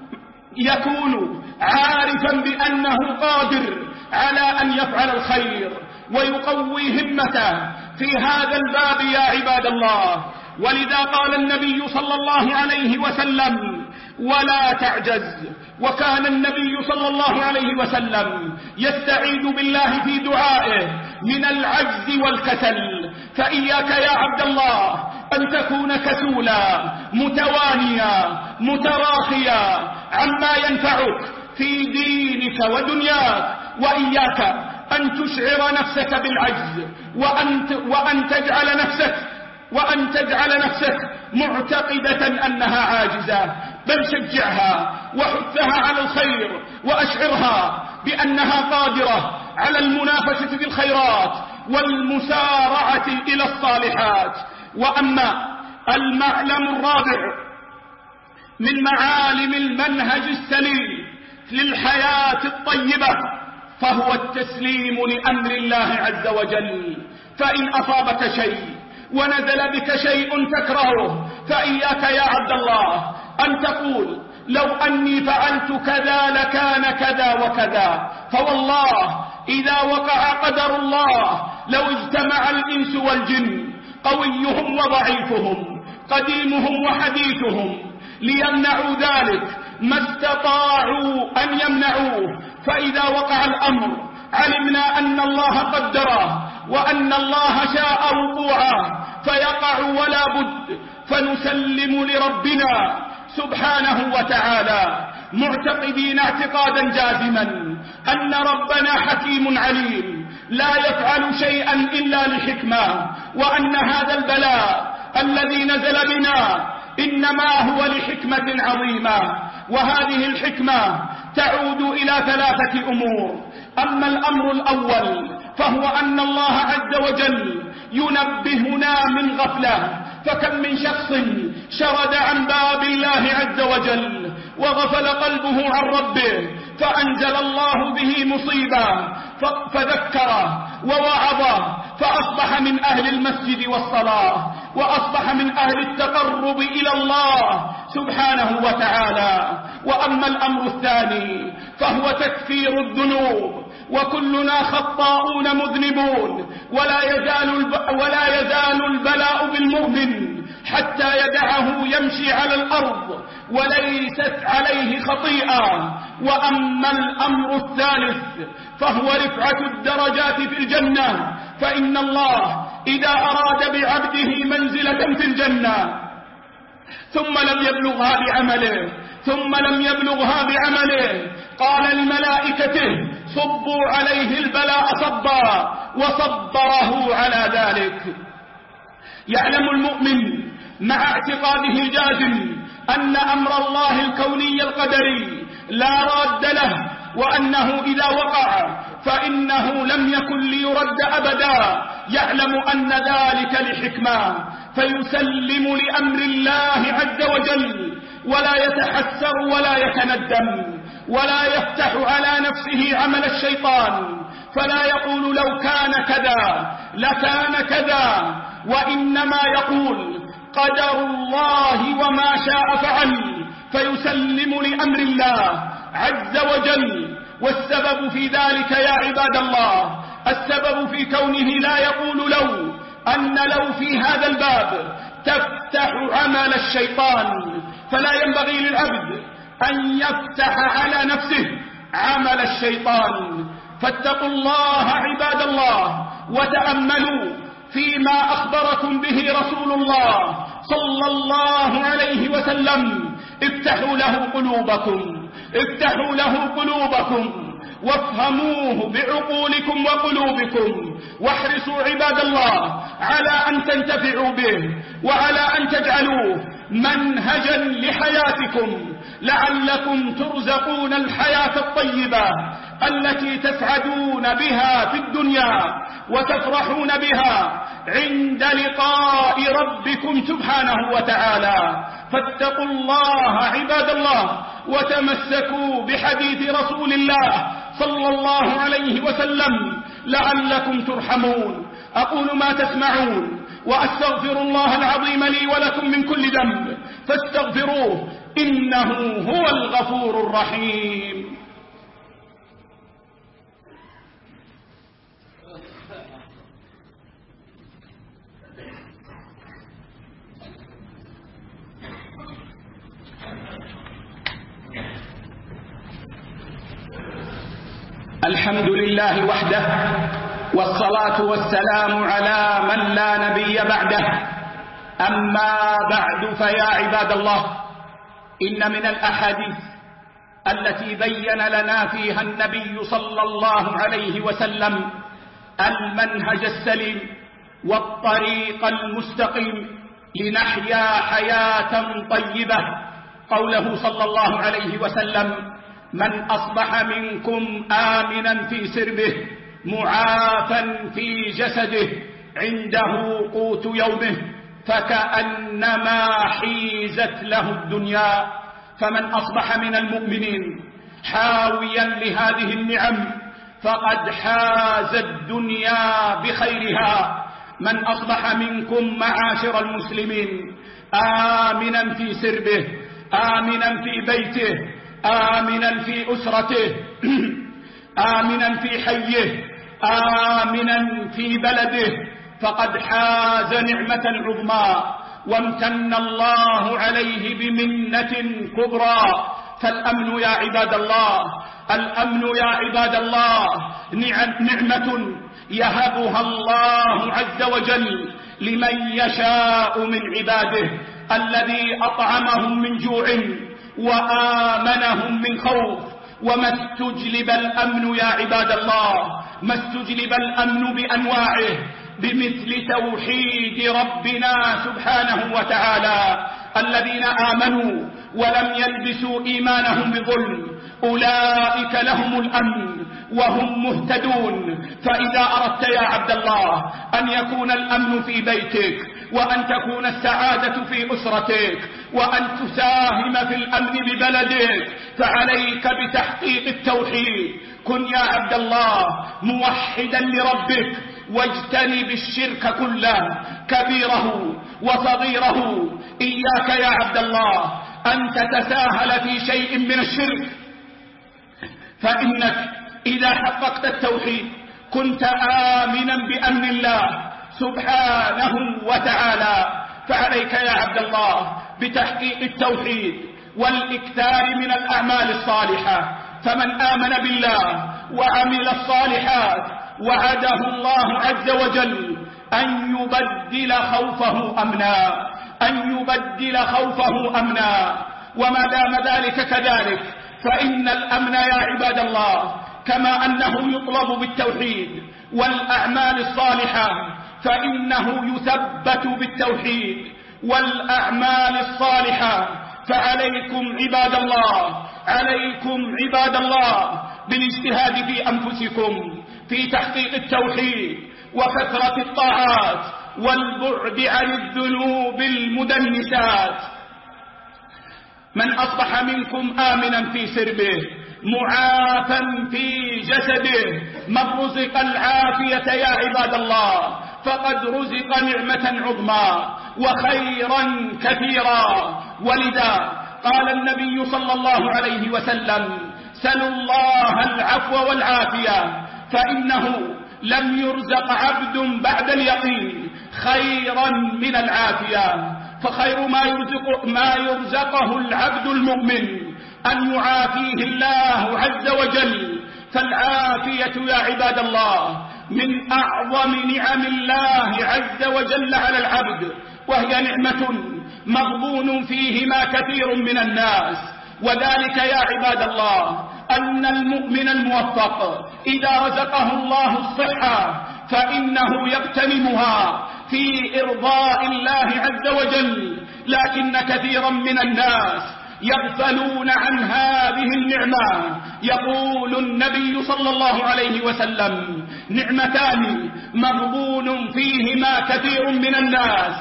يكون عارفا بأنه قادر على أن يفعل الخير، ويقوي همته في هذا الباب يا عباد الله. ولذا قال النبي صلى الله عليه وسلم: ولا تعجز. وكان النبي صلى الله عليه وسلم يستعيذ بالله في دعائه من العجز والكسل. فإياك يا عبد الله أن تكون كسولا متوانيا متراخيا عما ينفعك في دينك ودنياك، وإياك أن تشعر نفسك بالعجز، وأن وأن تجعل نفسك وأن تجعل نفسك معتقدة أنها عاجزة، بل شجعها وحثها على الخير، وأشعرها بأنها قادرة على المنافسة في الخيرات والمسارعة إلى الصالحات. وأما المعلم الرابع من معالم المنهج السليم للحياة الطيبة فهو التسليم لأمر الله عز وجل. فإن أصابك شيء ونزل بك شيء تكرهه فإياك يا عبد الله أن تقول لو أني فعلت كذا لكان كذا وكذا، فوالله إذا وقع قدر الله لو اجتمع الإنس والجن قويهم وضعيفهم قديمهم وحديثهم ليمنعوا ذلك ما استطاعوا أن يمنعوه. فإذا وقع الأمر علمنا أن الله قدره وأن الله شاء وقوعه فيقع ولا بد، فنسلم لربنا سبحانه وتعالى معتقدين اعتقادا جازما أن ربنا حكيم عليم لا يفعل شيئا إلا لحكمة، وأن هذا البلاء الذي نزل بنا إنما هو لحكمة عظيمة، وهذه الحكمة تعود إلى ثلاثة أمور. أما الأمر الأول فهو أن الله عز وجل ينبهنا من غفلة، فكم من شخص شرد عن باب الله عز وجل وغفل قلبه عن ربه فأنزل الله به مصيبة فذكره ووعظه فأصبح من أهل المسجد والصلاة وأصبح من أهل التقرب إلى الله سبحانه وتعالى. وأما الأمر الثاني فهو تكفير الذنوب، وكلنا خطاؤون مذنبون، ولا يزال ولا يزال البلاء بالمؤمن حتى يدعه يمشي على الأرض وليست عليه خطيئة. وأما الأمر الثالث فهو رفعة الدرجات في الجنة، فإن الله إذا أراد بعبده منزلة في الجنة ثم لم يبلغها بعمله ثم لم يبلغها بعمله قال لملائكته صبوا عليه البلاء صبا وصبره على ذلك. يعلم المؤمن مع اعتقاده الجازم أن أمر الله الكوني القدري لا راد له، وأنه إذا وقع فإنه لم يكن ليرد أبدا. يعلم أن ذلك لحكمة فيسلم لأمر الله عز وجل ولا يتحسر ولا يتندم ولا يفتح على نفسه عمل الشيطان، فلا يقول لو كان كذا لكان كذا، وإنما يقول قدر الله وما شاء فعل، فيسلم لأمر الله عز وجل. والسبب في ذلك يا عباد الله، السبب في كونه لا يقول لو، أن لو في هذا الباب تفتح عمل الشيطان، فلا ينبغي للعبد أن يفتح على نفسه عمل الشيطان. فاتقوا الله عباد الله وتأملوا فيما أخبركم به رسول الله صلى الله عليه وسلم. افتحوا له قلوبكم افتحوا له قلوبكم وافهموه بعقولكم وقلوبكم، واحرصوا عباد الله على أن تنتفعوا به وعلى أن تجعلوه منهجا لحياتكم لعلكم ترزقون الحياة الطيبة التي تسعدون بها في الدنيا وتفرحون بها عند لقاء ربكم سبحانه وتعالى. فاتقوا الله عباد الله وتمسكوا بحديث رسول الله صلى الله عليه وسلم لعلكم ترحمون. أقول ما تسمعون وأستغفر الله العظيم لي ولكم من كل ذنب فاستغفروه إنه هو الغفور الرحيم. الحمد لله وحده والصلاة والسلام على من لا نبي بعده. أما بعد فيا عباد الله، إن من الأحاديث التي بين لنا فيها النبي صلى الله عليه وسلم المنهج السليم والطريق المستقيم لنحيا حياة طيبة قوله صلى الله عليه وسلم: من أصبح منكم آمنا في سربه معافا في جسده عنده قوت يومه فكأنما حيزت له الدنيا. فمن أصبح من المؤمنين حاويا لهذه النعم فقد حاز الدنيا بخيرها. من أصبح منكم معاشر المسلمين آمنا في سربه، آمنا في بيته، آمنا في أسرته، آمنا في حيه، آمنا في بلده، فقد حاز نعمة عظمى وامتن الله عليه بمنة كبرى. فالأمن يا عباد الله، الأمن يا عباد الله نعمة يهبها الله عز وجل لمن يشاء من عباده، الذي أطعمهم من جوع وآمنهم من خوف. وما استجلب الأمن يا عباد الله، ما استجلب الأمن بأنواعه بمثل توحيد ربنا سبحانه وتعالى. الذين آمنوا ولم يلبسوا إيمانهم بظلم أولئك لهم الأمن وهم مهتدون. فإذا أردت يا عبد الله أن يكون الأمن في بيتك، وأن تكون السعادة في أسرتك، وأن تساهم في الأمن ببلدك، فعليك بتحقيق التوحيد. كن يا عبد الله موحدا لربك، واجتنب الشرك كله كبيره وصغيره. إياك يا عبد الله أن تتساهل في شيء من الشرك، فإنك إذا حققت التوحيد كنت آمنا بأمن الله سبحانه وتعالى. فعليك يا عبد الله بتحقيق التوحيد والإكثار من الأعمال الصالحة. فمن آمن بالله وعمل الصالحات وعده الله عز وجل أن يبدل خوفه أمنا، أن يبدل خوفه أمنا. وما دام ذلك كذلك فإن الأمن يا عباد الله كما أنه يطلب بالتوحيد والأعمال الصالحة، فإنه يثبت بالتوحيد والأعمال الصالحة. فعليكم عباد الله، عليكم عباد الله بالاجتهاد في أنفسكم في تحقيق التوحيد وكثرة الطاعات والبعد عن الذنوب المدنسات. من أصبح منكم آمنا في سربه معافا في جسده، من رزق العافية يا عباد الله فقد رزق نعمة عظمى وخيرا كثيرا. ولذا قال النبي صلى الله عليه وسلم: سلوا الله العفو والعافية، فإنه لم يرزق عبد بعد اليقين خيرا من العافية. فخير ما يرزق ما يرزقه العبد المؤمن أن يعافيه الله عز وجل. فالعافية يا عباد الله من أعظم نعم الله عز وجل على العبد، وهي نعمة مغبون فيهما كثير من الناس. وذلك يا عباد الله أن المؤمن الموفق إذا رزقه الله الصحة فإنه يغتنمها في إرضاء الله عز وجل. لكن كثيرا من الناس يغفلون عن هذه النعمة. يقول النبي صلى الله عليه وسلم: نعمتان مغبون فيهما كثير من الناس،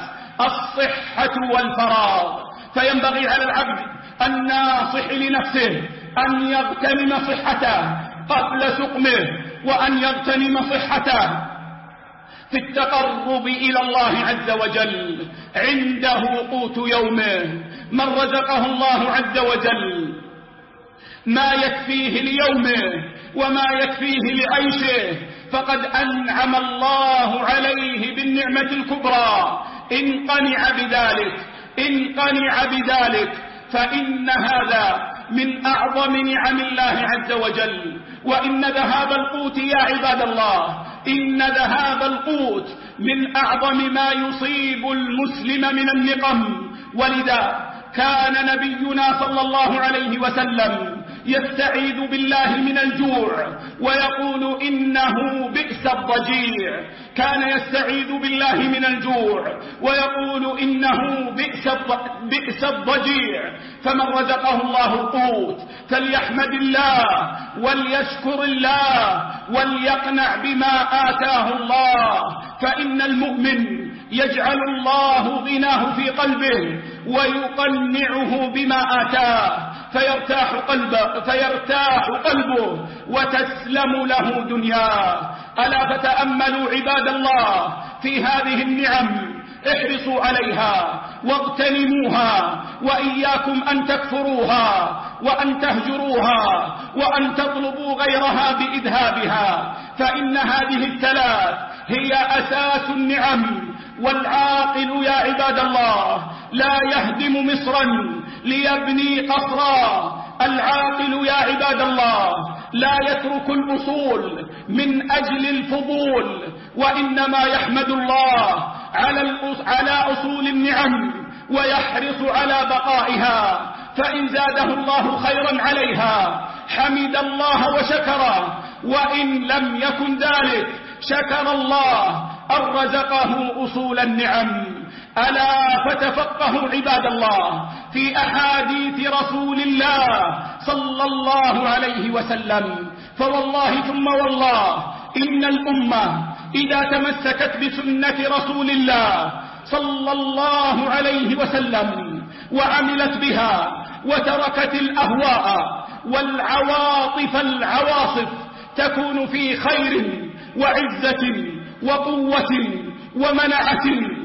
الصحة والفراغ. فينبغي على العبد الناصح لنفسه أن يغتنم صحته قبل سقمه، وأن يغتنم صحته في التقرب إلى الله عز وجل عنده قوت يومه. من رزقه الله عز وجل ما يكفيه ليومه وما يكفيه لعيشه فقد أنعم الله عليه بالنعمة الكبرى. إن قنع بذلك إن قنع بذلك فإن هذا من أعظم نعم الله عز وجل. وإن ذهاب القوت يا عباد الله إن ذهاب القوت من أعظم ما يصيب المسلم من النقم. ولذا كان نبينا صلى الله عليه وسلم يستعيذ بالله من الجوع ويقول إنه بئس الضجيع، كان يستعيذ بالله من الجوع ويقول إنه بئس بئس الضجيع. فمن رزقه الله القوت فليحمد الله وليشكر الله وليقنع بما آتاه الله، فإن المؤمن يجعل الله غناه في قلبه ويقنعه بما آتاه فيرتاح قلبه, فيرتاح قلبه وتسلم له دنياه. ألا فتأملوا عباد الله في هذه النعم، احرصوا عليها واغتنموها، وإياكم أن تكفروها وأن تهجروها وأن تطلبوا غيرها بإذهابها، فإن هذه الثلاث هي أساس النعم. والعاقل يا عباد الله لا يهدم مصرا ليبني قصرا، العاقل يا عباد الله لا يترك الأصول من أجل الفضول، وإنما يحمد الله على أصول النعم ويحرص على بقائها، فإن زاده الله خيرا عليها حمد الله وشكره، وإن لم يكن ذلك شكر الله أن رزقه أصول النعم. ألا فتفقهوا عباد الله في أحاديث رسول الله صلى الله عليه وسلم، فوالله ثم والله إن الأمة إذا تمسكت بسنة رسول الله صلى الله عليه وسلم وعملت بها وتركت الأهواء والعواطف العواصف تكون في خير وعزة وقوة ومنعة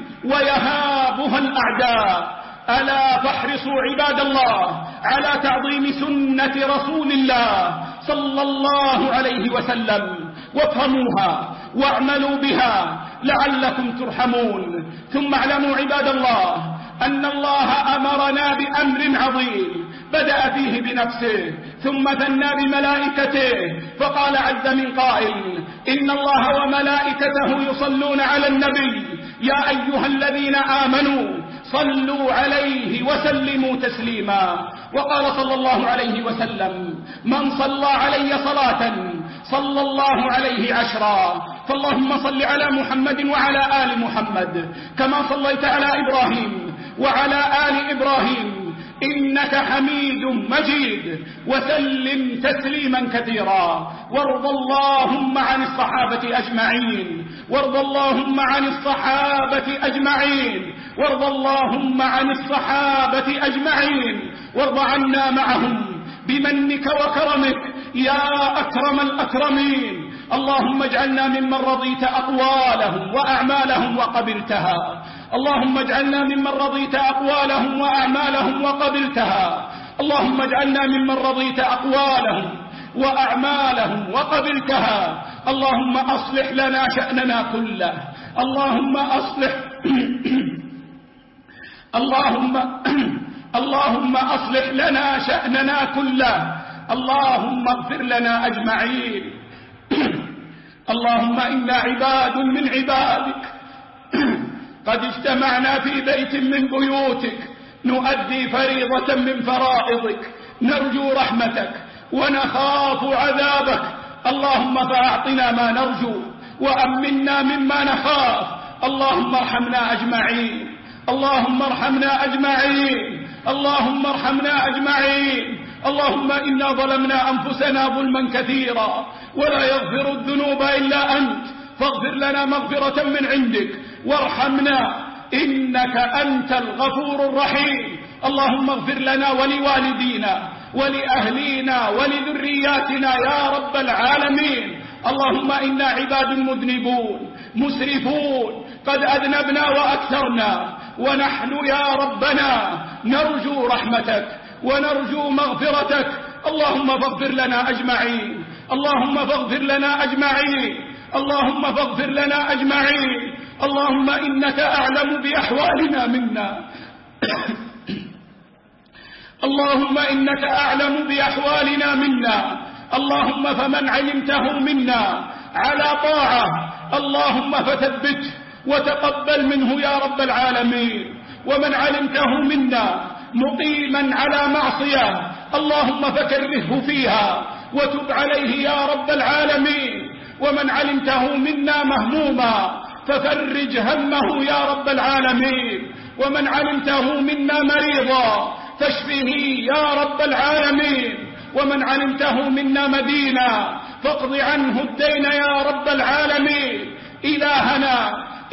ويهابها الأعداء. ألا فاحرصوا عباد الله على تعظيم سنة رسول الله صلى الله عليه وسلم وافهموها واعملوا بها لعلكم ترحمون. ثم اعلموا عباد الله أن الله أمرنا بأمر عظيم بدأ فيه بنفسه ثم ثنى بملائكته، فقال عز من قائل: إن الله وملائكته يصلون على النبي يا أيها الذين آمنوا صلوا عليه وسلموا تسليما. وقال صلى الله عليه وسلم: من صلى علي صلاة صلى الله عليه عشرا. فاللهم صل على محمد وعلى آل محمد كما صليت على إبراهيم وعلى آل إبراهيم إنك حميد مجيد، وسلم تسليما كثيرا. وارض اللهم عن الصحابة أجمعين وارض اللهم عن الصحابة أجمعين وارض اللهم عن الصحابة أجمعين وارض عنا معهم بمنك وكرمك يا أكرم الأكرمين. اللهم اجعلنا ممن رضيت أقوالهم وأعمالهم وقبلتها اللهم اجعلنا ممن رضيت أقوالهم وأعمالهم وقبلتها اللهم اجعلنا ممن رضيت أقوالهم وأعمالهم وقبلتها. اللهم أصلح لنا شأننا كله اللهم أصلح اللهم اللهم أصلح لنا شأننا كله اللهم اغفر لنا أجمعين. اللهم إنا عباد من عبادك قد اجتمعنا في بيت من بيوتك نؤدي فريضة من فرائضك، نرجو رحمتك ونخاف عذابك. اللهم فأعطنا ما نرجو وأمنا مما نخاف. اللهم ارحمنا أجمعين اللهم ارحمنا أجمعين اللهم ارحمنا أجمعين. اللهم إنا ظلمنا أنفسنا ظلما كثيرا ولا يغفر الذنوب إلا أنت، فاغفر لنا مغفرة من عندك وارحمنا إنك أنت الغفور الرحيم. اللهم اغفر لنا ولوالدينا ولأهلينا ولذرياتنا يا رب العالمين. اللهم إنا عباد مذنبون مسرفون قد أذنبنا وأكثرنا، ونحن يا ربنا نرجو رحمتك ونرجو مغفرتك. اللهم فاغفر لنا أجمعين اللهم فاغفر لنا أجمعين اللهم فاغفر لنا أجمعين. اللهم إنك أعلم بأحوالنا منا اللهم إنك أعلم بأحوالنا منا. اللهم فمن علمته منا على طاعة اللهم فثبته وتقبل منه يا رب العالمين، ومن علمته منا مقيما على معصية اللهم فكرهه فيها وتب عليه يا رب العالمين. ومن علمته منا مهموما ففرج همه يا رب العالمين. ومن علمته منا مريضا فاشفه يا رب العالمين. ومن علمته منا مدينا فاقض عنه الدين يا رب العالمين. إلهنا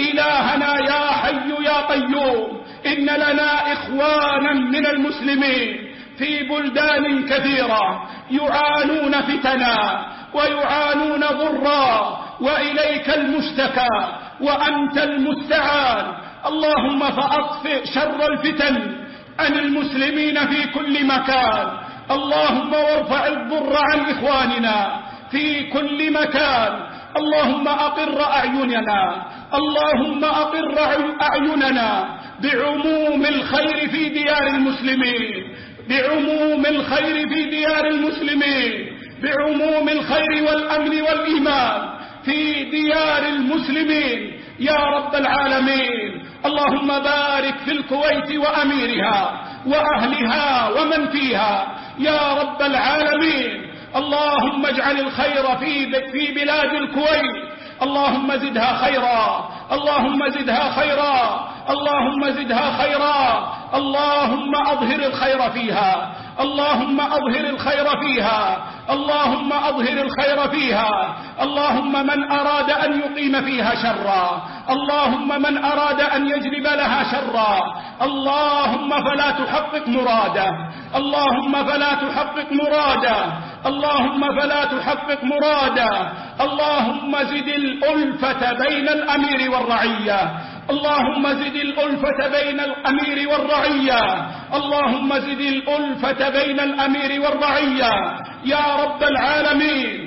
إلهنا يا حي يا قيوم، إن لنا إخوانا من المسلمين في بلدان كثيرة يعانون فتنا ويعانون ضرا، وإليك المشتكى وأنت المستعان. اللهم فأطفئ شر الفتن عن المسلمين في كل مكان. اللهم وارفع الضر عن إخواننا في كل مكان. اللهم أقر أعيننا اللهم أقر أعيننا بعموم الخير في ديار المسلمين بعموم الخير في ديار المسلمين بعموم الخير والأمن والإيمان في ديار المسلمين يا رب العالمين. اللهم بارك في الكويت وأميرها وأهلها ومن فيها يا رب العالمين. اللهم اجعل الخير في في بلاد الكويت. اللهم زدها خيرا اللهم زدها خيرا اللهم زدها خيرا. اللهم أظهر الخير فيها اللهم أظهر الخير فيها اللهم أظهر الخير فيها. اللهم من أراد أن يقيم فيها شرا اللهم من أراد أن يجلب لها شرا اللهم فلا تحقق مراده اللهم فلا تحقق مراده اللهم فلا تحقق مراده. اللهم زد الألفة بين الأمير والرعية اللهم زد الألفة بين الأمير والرعية اللهم زد الألفة بين الأمير والرعية يا رب العالمين.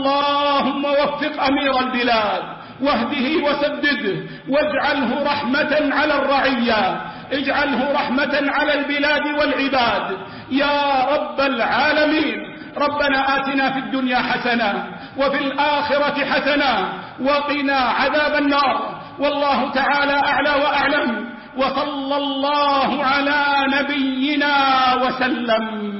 اللهم وفق أمير البلاد واهده وسدده واجعله رحمة على الرعية اجعله رحمة على البلاد والعباد يا رب العالمين. ربنا آتنا في الدنيا حسنة وفي الآخرة حسنة وقنا عذاب النار. والله تعالى أعلى وأعلم، وصلى الله على نبينا وسلم.